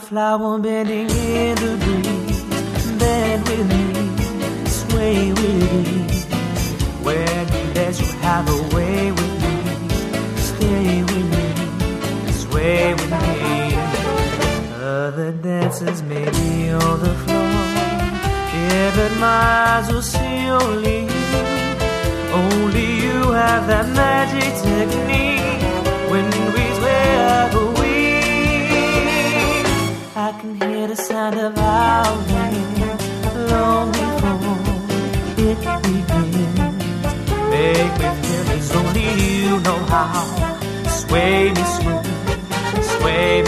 flower bending in the breeze. Bend with me, sway with me. When you let you have a way with me, stay with me, sway with me. Other dancers may be on the floor, yeah, but my eyes will see only you. Only you have that magic technique. When we sway like a weed, I can hear the sound of our name long before it begins. Make me feel as only you know how. Sway me smooth, sway me